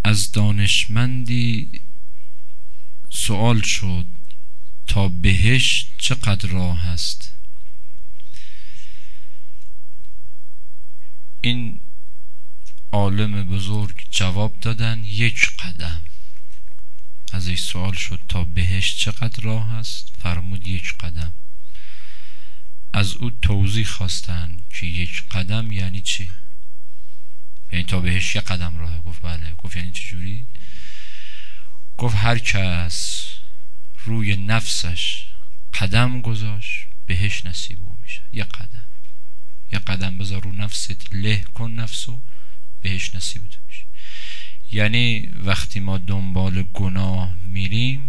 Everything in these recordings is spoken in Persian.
از دانشمندی سوال شد تا بهشت چقدر راه است؟ این عالم بزرگ جواب دادن 1 قدم. ازش سوال شد تا بهشت چقدر راه است؟ فرمود 1 قدم. از او توضیح خواستن که 1 قدم یعنی چی؟ یعنی تا بهشت 1 قدم راهه. گفت بله. گفت یعنی چجوری؟ گفت هر کس روی نفسش قدم گذاشت بهشت نصیب او میشه. 1 قدم. 1 قدم بذار رو نفست، له کن نفسو، بهشت نصیب تو میشه. یعنی وقتی ما دنبال گناه میریم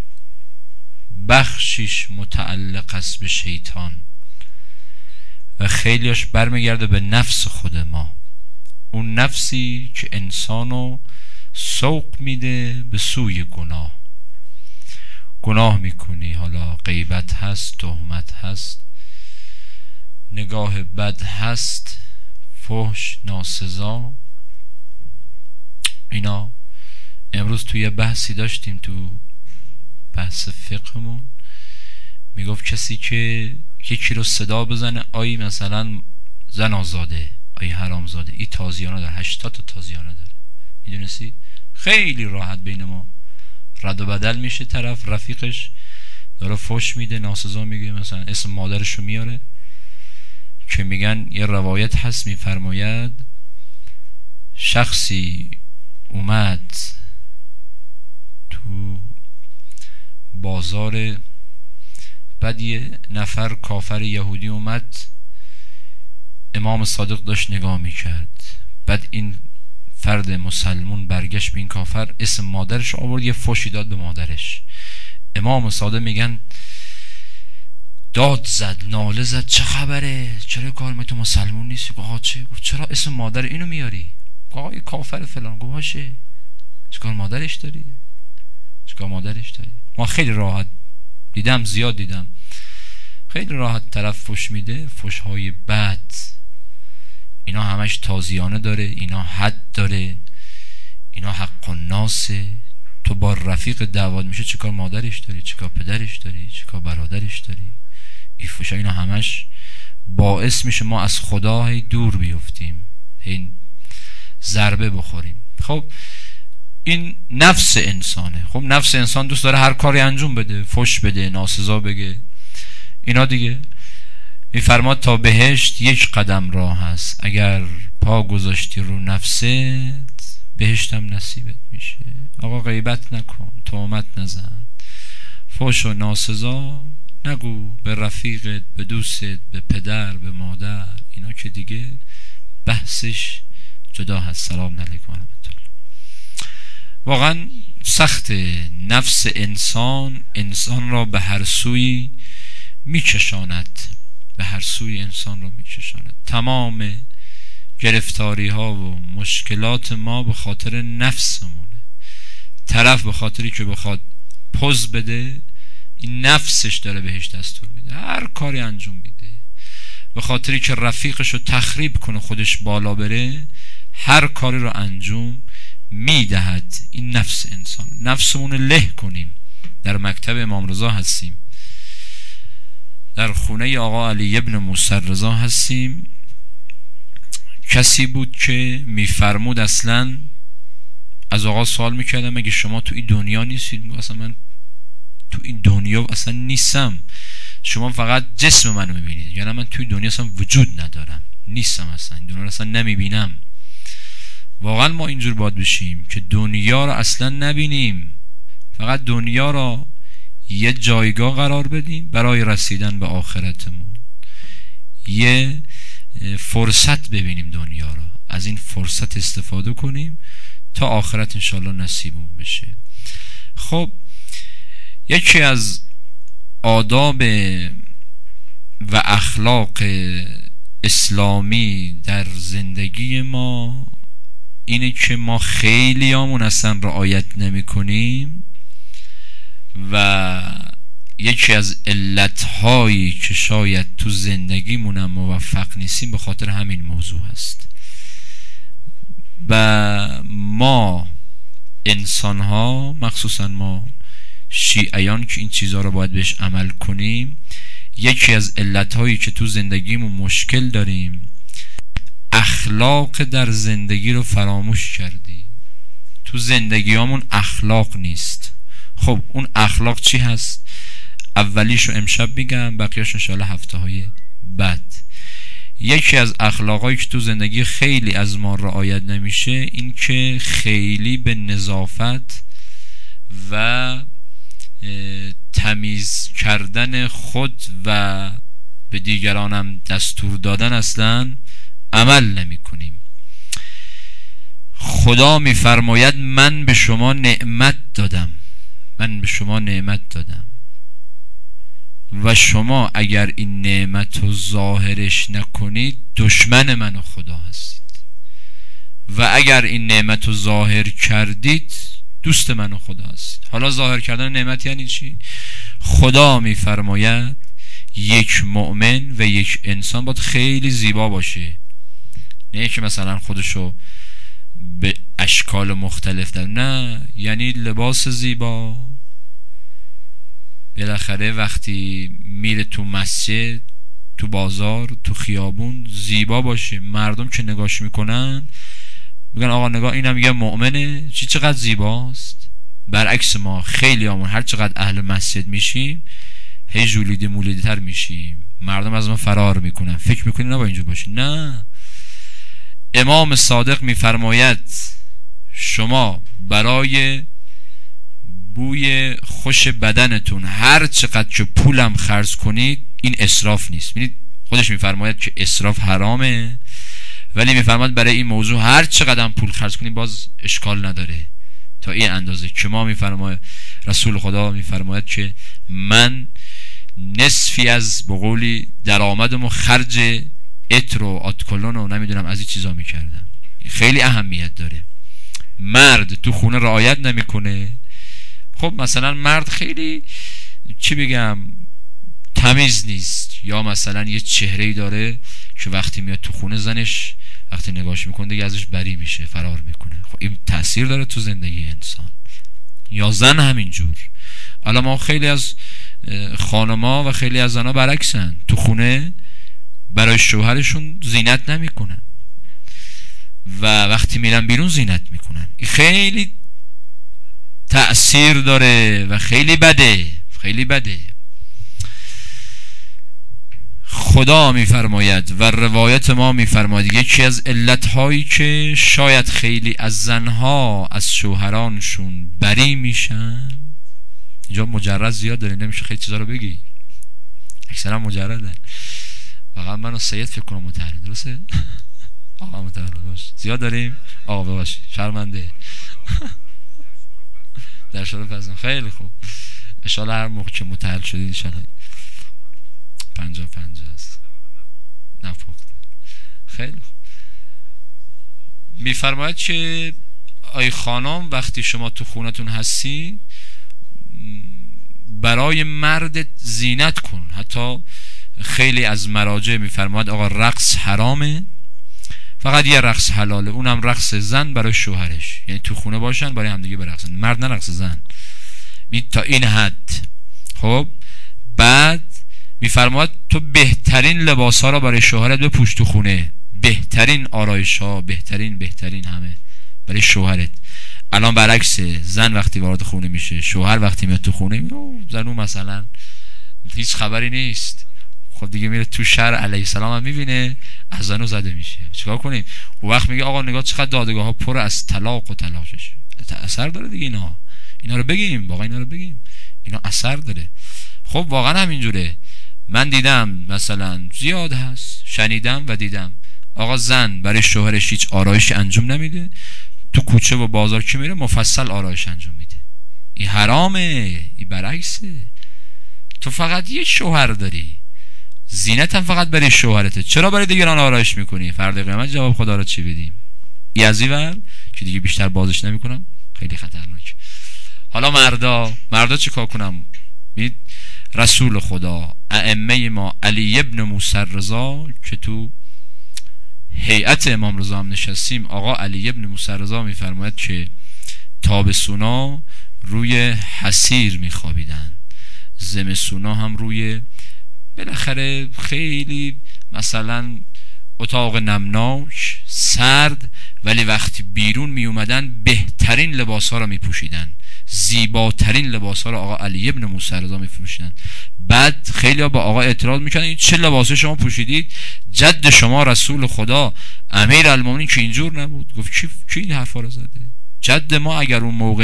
بخشیش متعلق است به شیطان و خیلیش برمیگرده به نفس خود ما، اون نفسی که انسانو سوق میده به سوی گناه میکنی، حالا غیبت هست، تهمت هست، نگاه بد هست، فحش، ناسزا، اینا. امروز توی بحثی داشتیم تو بحث فقهمون، میگفت کسی که یکی رو صدا بزنه آیی مثلا زن آزاده، آیی حرام زاده، این تازیانه داره، 80 تا تازیانه داره. میدونستی؟ خیلی راحت بین ما رد و بدل میشه. طرف رفیقش داره فحش میده، ناسزا میگه، مثلا اسم مادرشو میاره، که میگن یه روایت هست میفرماید شخصی اومد تو بازار، بعد یه نفر کافر یهودی اومد، امام صادق داشت نگاه میکرد، بعد این فرد مسلمون برگشت به این کافر، اسم مادرش آورد، یه فحشی داد به مادرش. امام صادق میگن داد زد، ناله زد، چه خبره؟ چرا کار تو مسلمون نیستی؟ گفت چه؟ گفت چرا اسم مادر اینو میاری؟ گفت آقا کافر فلان. گفت باشه، چیکار مادرش داری؟ ما خیلی راحت دیدم، زیاد دیدم، خیلی راحت طرف فحش میده، فحش های بد، اینا همش تازیانه داره، اینا حد داره، اینا حق الناسه. تو با رفیق دعوت میشه، چیکار مادرش داری؟ چیکار پدرش داری؟ چیکار برادرش داری؟ این فحش، اینا همش باعث میشه ما از خدا دور بیفتیم، این ضربه بخوریم. خب این نفس انسانه. خب نفس انسان دوست داره هر کاری انجام بده، فحش بده، ناسزا بگه، اینا دیگه. این فرماد تا بهشت 1 قدم راه هست، اگر پا گذاشتی رو نفست بهشتم نصیبت میشه. آقا غیبت نکن، تهمت نزن، فحش و ناسزا نگو به رفیقت، به دوستت، به پدر، به مادر، اینا که دیگه بحثش جدا هست. سلام علیکم و رحمت الله. واقعا سخت نفس انسان را به هر سوی میکشاند، انسان را میکشاند. تمام گرفتاری ها و مشکلات ما به خاطر نفسمونه. طرف به خاطری که بخواد پوز بده، این نفسش داره بهش دستور میده، هر کاری انجام میده. به خاطری که رفیقش رو تخریب کنه، خودش بالا بره، هر کاری رو انجام میدهد. این نفس انسان. نفسمون له کنیم. در مکتب امام رضا هستیم، در خونه آقا علی ابن موسی رضا هستیم. کسی بود که میفرمود، اصلا از آقا سوال میکردم مگه شما تو این دنیا نیستید؟ اصلا من تو این دنیا اصلا نیستم، شما فقط جسم منو میبینید. یعنی من توی دنیا اصلا وجود ندارم، نیستم، اصلا این دنیا رو اصلا نمیبینم. واقعا ما اینجور باید بشیم که دنیا رو اصلا نبینیم، فقط دنیا رو یه جایگاه قرار بدیم برای رسیدن به آخرتمون. یه فرصت ببینیم دنیا رو، از این فرصت استفاده کنیم تا آخرت انشالله نصیبمون بشه. خب یکی از آداب و اخلاق اسلامی در زندگی ما اینه که ما خیلی همون اصلا رعایت نمی کنیم و یکی از علتهایی که شاید تو زندگیمون موفق نیستیم به خاطر همین موضوع هست. و ما انسان ها، مخصوصا ما شیعیان که این چیزها رو باید بهش عمل کنیم، یکی از علتهایی که تو زندگیمون مشکل داریم اخلاق در زندگی رو فراموش کردیم. تو زندگیامون اخلاق نیست. خب اون اخلاق چی هست؟ اولیشو امشب میگم، بقیه‌اش انشاءالله هفته های بعد. یکی از اخلاقایی که تو زندگی خیلی از ما رعایت نمیشه این که خیلی به نظافت و تمیز کردن خود و به دیگرانم دستور دادن اصلا عمل نمی کنیم. خدا می فرماید من به شما نعمت دادم، من به شما نعمت دادم و شما اگر این نعمت رو ظاهرش نکنید دشمن من و خدا هستید و اگر این نعمت رو ظاهر کردید دوست من و خدا هستید. حالا ظاهر کردن نعمت یعنی چی؟ خدا می فرماید یک مؤمن و یک انسان باید خیلی زیبا باشه، نه که مثلا خودشو به اشکال مختلف در، نه، یعنی لباس زیبا. بالاخره وقتی میره تو مسجد، تو بازار، تو خیابون زیبا باشه، مردم که نگاش میکنن میگن آقا نگاه اینم یه مؤمنه، چقدر زیباست. برعکس ما خیلی همون هر چقدر اهل مسجد میشیم هی جولیده مولیده تر میشیم، مردم از ما فرار میکنن، فکر میکنین نباید اینجور باشه. نه، امام صادق میفرماید شما برای بوی خوش بدنتون هر چقدر که پولم خرج کنید این اسراف نیست. ببینید خودش میفرماید که اسراف حرامه، ولی میفرماید برای این موضوع هر چقدر پول خرج کنید باز اشکال نداره تا این اندازه که ما میفرماید رسول خدا میفرماید که من نصفی از بقولی درآمدمو خرج عطر و آتکلون و نمیدونم از این چیزا میکردم. خیلی اهمیت داره. مرد تو خونه رعایت نمیکنه، خب مثلا مرد خیلی چی بگم تمیز نیست، یا مثلا یه چهره‌ای داره که وقتی میاد تو خونه زنش وقتی نگاش میکنه دیگه ازش بری میشه، فرار میکنه. خب این تاثیر داره تو زندگی انسان. یا زن همینجور. الان ما خیلی از خانما و خیلی از زنها برعکسن، تو خونه برای شوهرشون زینت نمیکنن و وقتی میرن بیرون زینت میکنن. این خیلی تأثیر داره و خیلی بده، خیلی بده. خدا میفرماید و روایت ما میفرماید یکی از علتهایی که شاید خیلی از زنها از شوهرانشون بری میشن، اینجا مجرد زیاد داره نمیشه خیلی چیزا رو بگی، اکثرا مجردن. فقط من و سید فکر کنم متحریم، درسته؟ آقا متحریم باش، زیاد داریم آقا بباش، شرمنده در شورا پزن. خیلی خوب، انشاءالله هر موقع که متحل شدید انشاءالله 50-50 است نپخته. خیلی خوب. میفرماید که آی خانم وقتی شما تو خونتون هستی برای مرد زینت کن. حتی خیلی از مراجع میفرماید آقا رقص حرامه، فقط یه رقص حلاله، اونم رقص زن برای شوهرش، یعنی تو خونه باشن برای همدیگه برقصن، مرد نه رقص زن. تا این حد. خب بعد میفرماید تو بهترین لباس ها را برای شوهرت بپوش تو خونه، بهترین آرایش ها، بهترین همه برای شوهرت. الان برعکس، زن وقتی وارد خونه میشه، شوهر وقتی میاد تو خونه زنو مثلا هیچ خبری نیست. خب دیگه میره تو شهر علیه السلام هم میبینه از زنو زده میشه. چیکار کنیم؟ اون وقت میگه آقا نگاه چقدر دادگاه ها پر از طلاق و طلاقش. اثر داره دیگه اینا رو بگیم، واقعا اینا رو بگیم، اینا اثر داره. خب واقعا همینجوره. من دیدم مثلا زیاد هست، شنیدم و دیدم آقا زن برای شوهرش هیچ آرایش انجام نمیده، تو کوچه و بازار که میره مفصل آرایش انجام میده. این حرامه، این برعکسه. تو فقط یک شوهر داری، زینت هم فقط برای شوهرته، چرا برای دیگران آرایش میکنی؟ فردا قیامت جواب خدا رو چی بدیم؟ یزیور که دیگه بیشتر بازش نمیکنم، خیلی خطرناک. حالا مردا چی کار کنم؟ رسول خدا ائمه ما علی ابن موسی رضا که تو هیئت امام رضا هم نشستیم، آقا علی ابن موسی رضا میفرماید که تابستونا روی حصیر میخوابیدن، زمستونا هم روی بالاخره خیلی مثلا اتاق نمناک سرد، ولی وقتی بیرون می اومدن بهترین لباس ها را می پوشیدن، زیباترین لباس ها را آقا علی ابن موسی رضا می پوشیدن. بعد خیلی ها با آقا اعتراض میکنن این چه لباسی شما پوشیدید؟ جد شما رسول خدا امیر المومنین که اینجور نبود. گفت کی این حرفا رو زده؟ جد ما اگر اون موقع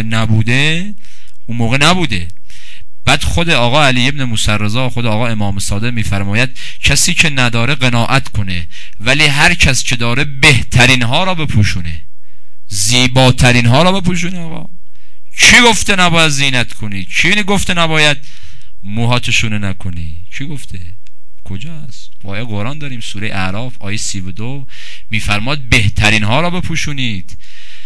نبوده. بعد خود آقا علی ابن موسی رضا، خود آقا امام صادق میفرماید کسی که نداره قناعت کنه، ولی هر کس که داره بهترین ها را بپوشونه، زیباترین ها را بپوشونه. آقا کی گفته نباید زینت کنی؟ کی گفته نباید موهاتشونه نکنی؟ کی گفته؟ کجاست؟ آیه قرآن داریم، سوره اعراف آیه 32 میفرماد بهترین ها را بپوشونید،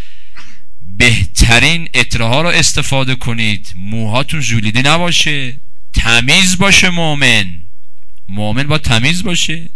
بهترین عطرها را استفاده کنید، موهاتون ژولیده نباشه، تمیز باشه. مؤمن با تمیز باشه.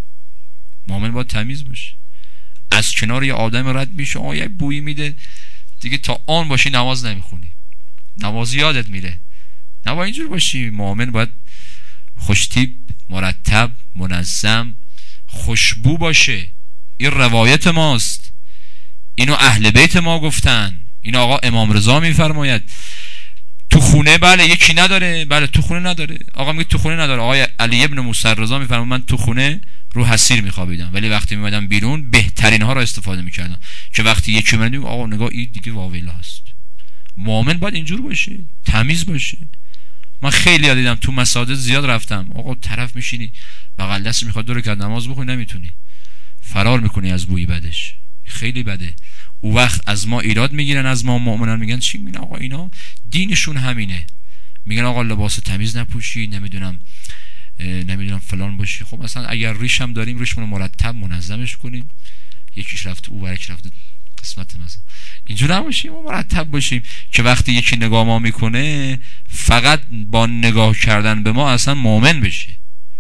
از کنار یه آدم رد میشه یه بویی میده دیگه، تا آن باشی نماز نمیخونی، نماز یادت میره. نباید اینجور باشی. مؤمن باید خوشتیپ، مرتب، منظم، خوشبو باشه. این روایت ماست، اینو اهل بیت ما گفتن، این آقا امام رضا میفرماید. تو خونه بله یکی نداره، بله تو خونه نداره، آقا میگه تو خونه نداره. آقا علی ابن موسی رضا میفرماید من تو خونه رو حصیر میخوابیدم، ولی وقتی میمدم بیرون بهترین ها را استفاده میکردم، که وقتی یکی من میگه آقا نگاه این دیگه واویلا هست. مؤمن باید اینجور باشه، تمیز باشه. من خیلی دیدم تو مساجد زیاد رفتم، آقا طرف میشینی بغل دست میخواد دور کرد نماز بخونی، نمیتونی، فرار میکنی از بوی بدش، خیلی بده. او وقت از ما ایراد میگیرن، از ما مؤمنان میگن چی؟ میگن آقا اینا دینشون همینه، میگن آقا لباس تمیز نپوشی، نمیدونم فلان باشی. خب مثلا اگر ریش هم داریم ریشمون رو مرتب منظمش کنیم، یکیش رفته او برک رفته قسمت مثلا اینجور نباشیم و مرتب باشیم که وقتی یکی نگاه ما میکنه فقط با نگاه کردن به ما اصلا مؤمن بشه.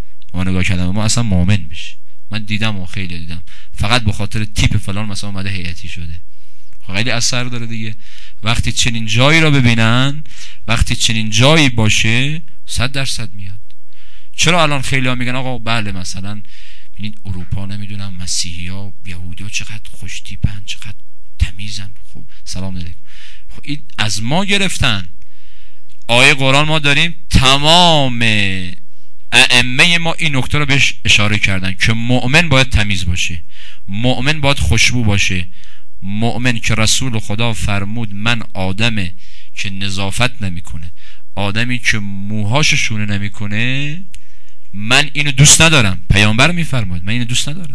من دیدم و خیلی دیدم فقط به خاطر تیپ فلان مثلا اومده هیئتی شده. خیلی اثر داره دیگه. وقتی چنین جایی را ببینن، وقتی چنین جایی باشه 100% میاد. چرا الان خیلی ها میگن آقا بله مثلا ببینید اروپا نمیدونم مسیحی ها یهودی ها چقدر خوش تیپن، چقدر تمیزن. خب سلام علیکم. خب این از ما گرفتن. آیه قرآن ما داریم تمام ائمه ما این نکته رو بهش اشاره کردن که مؤمن باید تمیز باشه، مؤمن باید خوشبو باشه، مؤمن که رسول خدا فرمود من آدمه که نظافت نمیکنه، آدمی که موهاش شونه نمیکنه، من اینو دوست ندارم. پیامبر میفرماید من اینو دوست ندارم.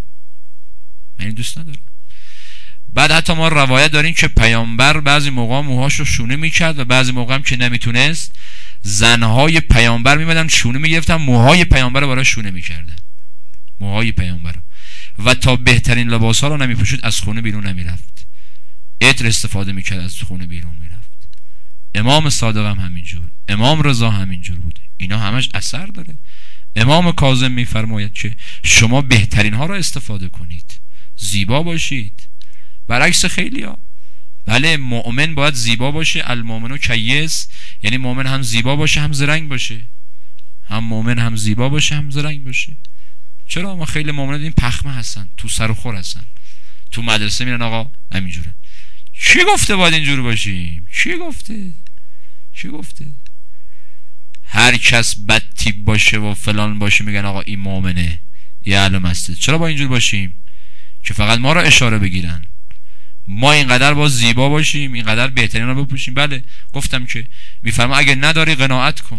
بعد حتی ما روایت داریم که پیامبر بعضی موقع موهاشو شونه میکرد و بعضی موقع هم که نمیتونست زنهای پیامبر میمدن شونه میگرفتن، موهای پیامبر رو برای شونه میکردن، موهای پیامبر، و تا بهترین لباس ها رو نمیپوشید از خونه بیرون نمیرفت، عطر استفاده میکرد از خونه بیرون میرفت. امام صادق هم همینجور، امام رضا همینجور بوده. اینا همش اثر داره. امام کاظم میفرماید که شما بهترین ها را استفاده کنید، زیبا باشید. برعکس خیلی ها بله مؤمن باید زیبا باشه، المؤمن کیس، یعنی مؤمن هم زیبا باشه هم زرنگ باشه، هم مؤمن هم زیبا باشه هم زرنگ باشه. چرا ما خیلی مؤمنان این پخمه هستن، تو سر و خور هستن، تو مدرسه میرن آقا همینجوره. چی گفته باید اینجور باشیم؟ چی گفته؟ هر کس بد تیپ باشه و فلان باشه میگن آقا این مؤمنه، یه اهل مسجد. چرا با اینجور باشیم که فقط ما را اشاره بگیرن؟ ما اینقدر با زیبا باشیم، اینقدر بهترین رو بپوشیم. بله گفتم که میفرما اگه نداری قناعت کن،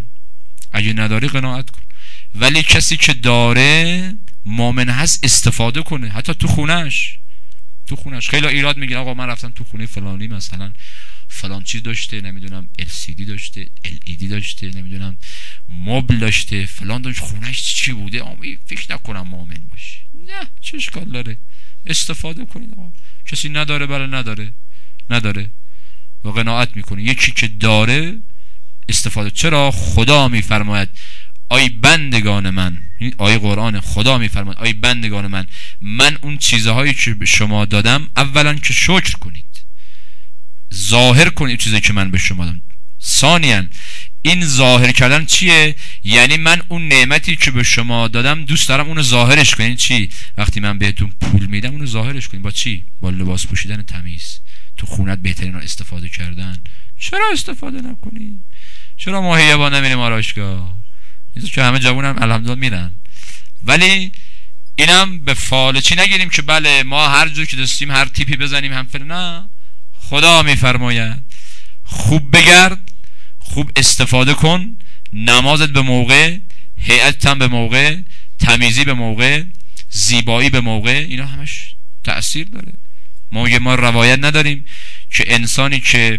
ولی کسی که داره مؤمن هست استفاده کنه، حتی تو خونش. خیلی ایراد میگیره آقا من رفتم تو خونه فلانی مثلا فلان چیز داشته، نمیدونم LCD داشته، LED داشته، نمیدونم مبل داشته، فلان داشته، خونش چی بوده، فکر نکنم مؤمن باشه. نه چه اشکال داره؟ استفاده کنید آقا. کسی نداره بله نداره و قناعت میکنه. یکی که داره استفاده. چرا؟ خدا میفرماید ای بندگان من، آیه قرآن خدا میفرماید ای بندگان من اون چیزهایی که به شما دادم اولا که شکر کنید. ظاهر کنید چیزی که من به شما دادم. ثانیاً این ظاهر کردن چیه؟ یعنی من اون نعمتی که به شما دادم دوست دارم اونو ظاهرش کنین. چی؟ وقتی من بهتون پول میدم اونو ظاهرش کنین. با چی؟ با لباس پوشیدن تمیز، تو خونت بهترین رو استفاده کردن. چرا استفاده نکنی؟ چرا ما هیبا نمیریم آرایشگاه؟ اینجا که همه جوونم الحمدلله میرن، ولی اینم به فالچی نگیریم که بله ما هر جور که دستیم هر تیپی بزنیم هم فلان. نه، خدا میفرماید خوب بگرد، خوب استفاده کن، نمازت به موقع، هیئتت به موقع، تمیزی به موقع، زیبایی به موقع، اینا همش تأثیر داره. ما روایت نداریم که انسانی که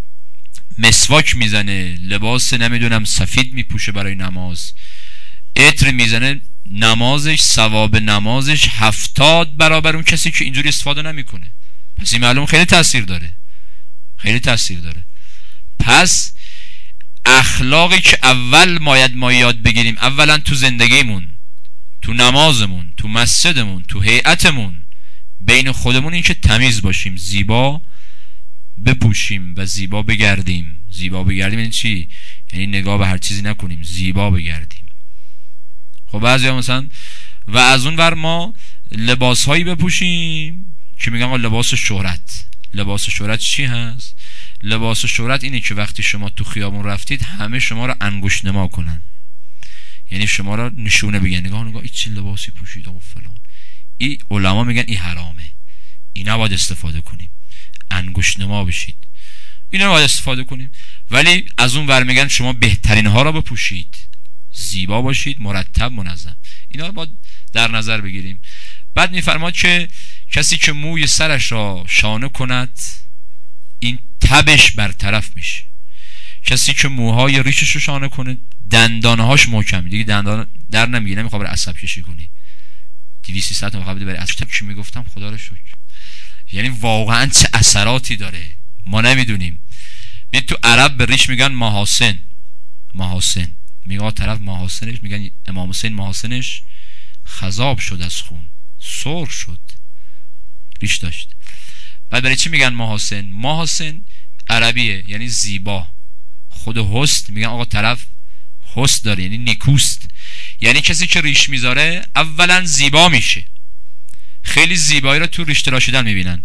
مسواک میزنه، لباس نمیدونم سفید میپوشه برای نماز، عطر میزنه، نمازش، ثواب نمازش 70 برابر اون کسی که اینجوری استفاده نمیکنه. پس این معلوم خیلی تأثیر داره، خیلی تأثیر داره. پس اخلاقی که اول ما یاد بگیریم، اولا تو زندگیمون، تو نمازمون، تو مسجدمون، تو هیئتمون، بین خودمون، این که تمیز باشیم، زیبا بپوشیم و زیبا بگردیم. زیبا بگردیم یعنی چی؟ یعنی نگاه به هر چیزی نکنیم، زیبا بگردیم. خب بعضیا مثلا و از اون ور ما لباس هایی بپوشیم که میگن لباس شهرت. لباس شهرت چی هست؟ لباس شهرت اینه که وقتی شما تو خیابون رفتید همه شما رو انگشت نما کنن، یعنی شما رو نشونه بگن نگاه این چه لباسی پوشید و فلان. این علما میگن این حرامه، این نباید استفاده کنیم، انگشت نما بشید، این نباید استفاده کنیم. ولی از اون ور میگن شما بهترین ها رو بپوشید، زیبا باشید، مرتب، منظم. اینا رو باید در نظر بگیریم. بعد میفرماد که کسی که موی سرش را شانه کند این تبش برطرف میشه. کسی که موهای ریشش رو شانه کنه دندانهاش محکم، دیگه دندان در نمیگه، نمیخواد برای عصب کشی کنی 200-300 میخواد برای عصب که میگفتم خدا رو شکر. یعنی واقعا چه اثراتی داره ما نمیدونیم. تو عرب به ریش میگن محاسن. محاسن میگه طرف محاسنش، میگن امام حسین محاسنش خضاب شد از خون، سرخ شد، ریش داشت. بعد برای چی میگن محاسن؟ محاسن عربیه یعنی زیبا. خود حسن میگن آقا طرف حسن داره، یعنی نیکوست. یعنی کسی که ریش میذاره اولا زیبا میشه، خیلی زیبایی رو تو ریش تراشیدن میبینن.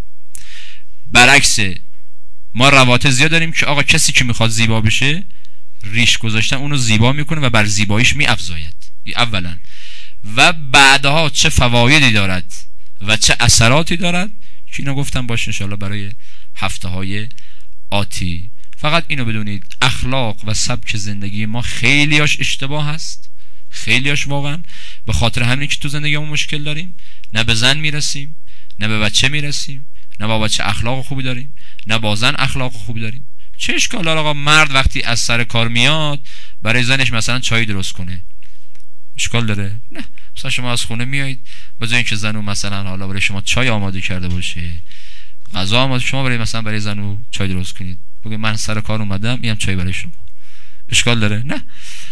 برعکس ما روابط زیاد داریم که آقا کسی که میخواد زیبا بشه ریش گذاشتن اونو زیبا میکنه و بر زیباییش میافزاید اولا، و بعدها چه فوایدی دارد و چه اثراتی دارد که اینو گفتم باشه انشاءالله برای هفته های آتی. فقط اینو بدونید اخلاق و سبک زندگی ما خیلیاش اشتباه هست، خیلیاش واقعا. به خاطر همین که تو زندگیمون مشکل داریم، نه به زن میرسیم، نه به بچه میرسیم، نه با بچه اخلاق خوبی داریم، نه با زن اخلاق خوبی داریم. چه اشکال داره آقا مرد وقتی از سر کار میاد برای زنش مثلا چای درست کنه؟ اشکال داره؟ نه. مثلا شما از خونه میایید بجای اینکه زنو مثلا حالا برای شما چای آماده کرده باشه، غذا آماده، شما برای زنو چای درست کنید، بگید من سر کار اومدم میام چای برای شما. اشکال داره؟ نه.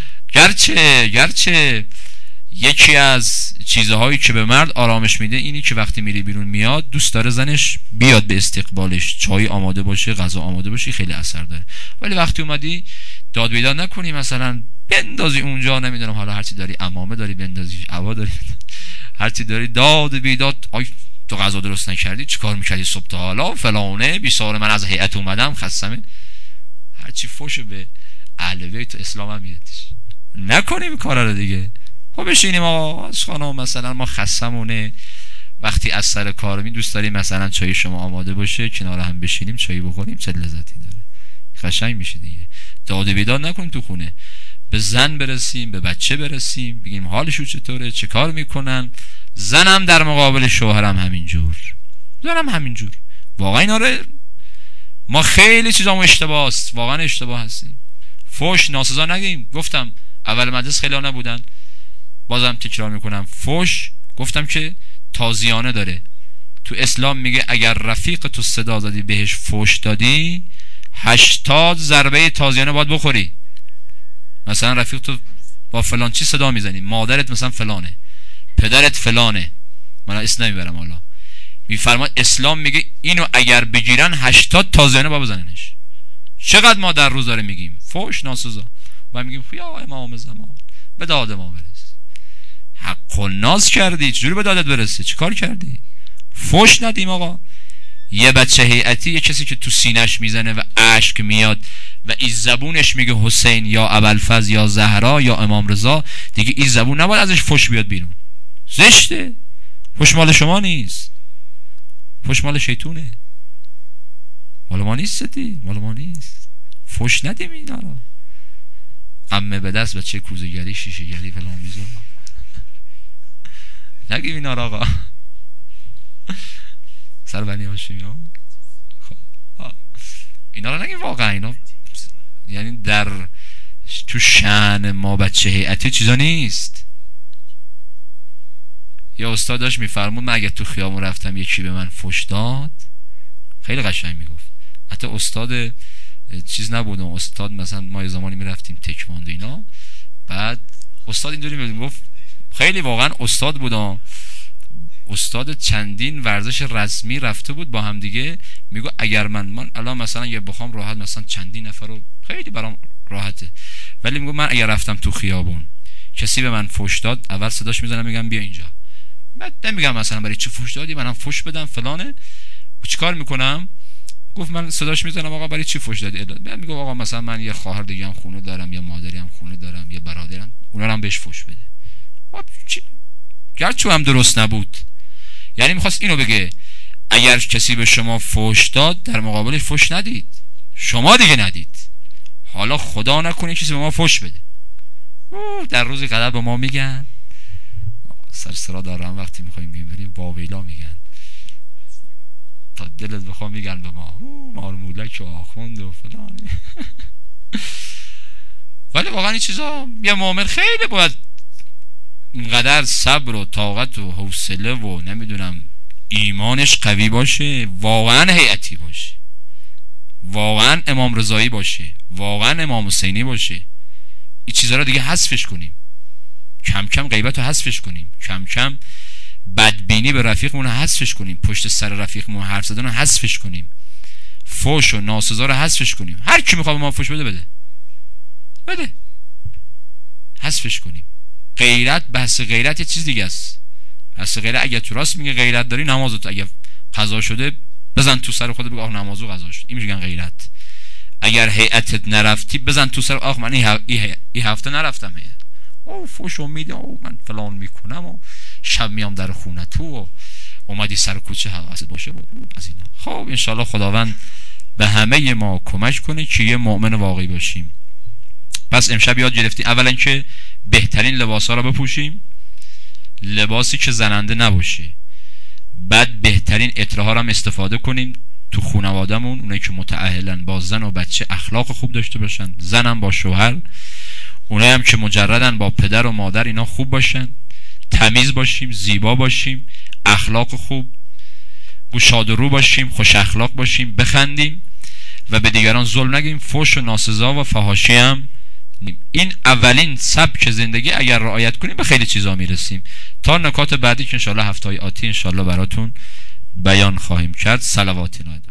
گرچه یکی از چیزهایی که به مرد آرامش میده اینی که وقتی میری بیرون میاد دوست داره زنش بیاد به استقبالش، چای آماده باشه، غذا آماده باشه، خیلی اثر داره. ولی وقتی اومدی داد بیداد نکنی، مثلا بندازی اونجا نمیدونم حالا هرچی داری، عمامه داری بندازی، عبا داری هرچی داری، داد بیداد، آی تو غذا درست نکردی، چیکار میکردی صبح تا حالا فلانه، 20 سال من از هیئت اومدم خستمه، هرچی فوش به اهل بیت اسلام هم میدتش. نکنیم کارا رو دیگه. خب بشینیم آقا از خانم مثلا ما خستمونه، وقتی از سر کار می دوست داریم مثلا چای شما آماده باشه، کنار هم بشینیم چای بخوریم، چه لذتی داره، قشنگ میشه دیگه. داد بیداد نکنیم تو خونه، به زن برسیم، به بچه برسیم، بگیم حالشون چطوره، چه کار میکنن. زنم در مقابل شوهرم همینجور، زنم همینجور. واقعا اینا رو ما خیلی چیزامون اشتباهست، واقعا اشتباه هستیم. فوش ناسزا نگیم. گفتم اول مدرسه خیلی نبودن، بازم تکرار میکنم، فوش گفتم که تازیانه داره. تو اسلام میگه اگر رفیق تو صدا زدی بهش فوش دادی 80 ضربه تازیانه باید بخوری. مثلا رفیق تو با فلان چی صدا میزنی، مادرت مثلا فلانه، پدرت فلانه، من اسم نمیبرم حالا، میفرماد اسلام میگه اینو اگر بگیرن 80 تازیانه با بزننش. چقدر ما در روز داره میگیم فحش ناسزا و میگیم یا امام زمان به داد ما برس. حق و ناز کردی، چجوری به دادت برسه؟ چه کار کردی؟ فحش ندیم آقا. یه بچه هیئتی، یه کسی که تو سینش میزنه و اشک میاد و این زبونش میگه حسین یا ابوالفضل یا زهرا یا امام رضا، دیگه این زبون نباید ازش فحش بیاد بیرون. زشته. فحش مال شما نیست، فحش مال شیطونه، مال ما نیست. مال ما نیست. فحش ندیم اینا رو. عمه به دست بچه کوزه‌گری شیشه‌گری فلان بیزا نگیم اینا رو آقا. سر بنی هاشمی ها اینا رو نگیم واقعا. اینا یعنی در تو شأن ما بچه هیئتی چیزا نیست. یا استاد داشت میفرمود من اگه تو خیابون رفتم یکی به من فحش داد، خیلی قشنگ میگفت. حتی استاد چیز نبودم، استاد مثلا ما یه زمانی میرفتیم تکواندو اینا، بعد استاد اینجوری میگفت، خیلی واقعا استاد بودم، استاد چندین ورزش رسمی رفته بود با هم دیگه، میگو اگر من الان مثلا یه بخوام راحت مثلا چندین نفر رو خیلی برام راحته، ولی میگو من اگر رفتم تو خیابون کسی به من فحش داد، اول صداش میزنم میگم بیا اینجا، بعد نمیگم مثلا برای چی فحش دادی، منم فحش بدم فلانه، چیکار میکنم؟ گفت من صداش میزنم آقا برای چی فحش دادی؟ بعد میگم آقا مثلا من یه خواهر دیگه هم خونه دارم، یا مادری هم خونه دارم، یا برادرم، اونا رو هم بهش فحش بده. گرچه هم درست نبود، یعنی میخواست اینو بگه اگر کسی به شما فحش داد در مقابلش فحش ندید، شما دیگه ندید، حالا خدا نکنه کسی به ما فحش بده. در روزی قدر به ما میگن سرسرا دارم وقتی میخوایم بریم واویلا میگن تا دلت بخواه، میگن به ما مارمولک و آخوند و فلانه. ولی واقعا این چیزا یه مؤمن خیلی باید اینقدر صبر و طاقت و حوصله و نمیدونم ایمانش قوی باشه، واقعا هیئتی باشه، واقعا امام رضایی باشه، واقعا امام حسینی باشه. این چیزا رو دیگه حذفش کنیم، کم کم غیبت رو حذفش کنیم، کم کم بدبینی به رفیقمون رو حذفش کنیم، پشت سر رفیقمون حرف زدن رو حذفش کنیم، فحش و ناسزا رو حذفش کنیم. هر کی میخواد به ما فحش بده بده، حذفش کنیم. غیرت، بحث غیرت یه چیز دیگه است. بحث غیرت اگه تو راست میگه غیرت داری، نمازت اگه قضا شده بزن تو سر خودت بگو آخ نمازو قضا شد، این میگن غیرت. اگر هیئتت نرفتی بزن تو سر آخ من این هفته نرفتم هیئت، او فحش میده، او من فلان میکنم و شب میام در خونه تو و اومدی سر کوچه حواست باشه از اینا. خب انشالله خداوند به همه ما کمک کنه که یه مؤمن واقعی باشیم. پس امشب یاد گرفتیم اولا که بهترین لباسا رو بپوشیم، لباسی که زننده نباشه. بعد بهترین عطرها رو هم استفاده کنیم تو خانواده‌مون، اونایی که متأهلن با زن و بچه اخلاق خوب داشته باشن، زنم با شوهر، اونایی هم که مجردن با پدر و مادر اینا خوب باشن، تمیز باشیم، زیبا باشیم، اخلاق خوب، گشاد رو باشیم، خوش اخلاق باشیم، بخندیم و به دیگران ظلم نگیم، فحش و ناسزا و فحاشی هم. این اولین سبک زندگی اگر رعایت کنیم به خیلی چیزا میرسیم. تا نکات بعدی که انشالله هفته آتی انشالله براتون بیان خواهیم کرد. صلوات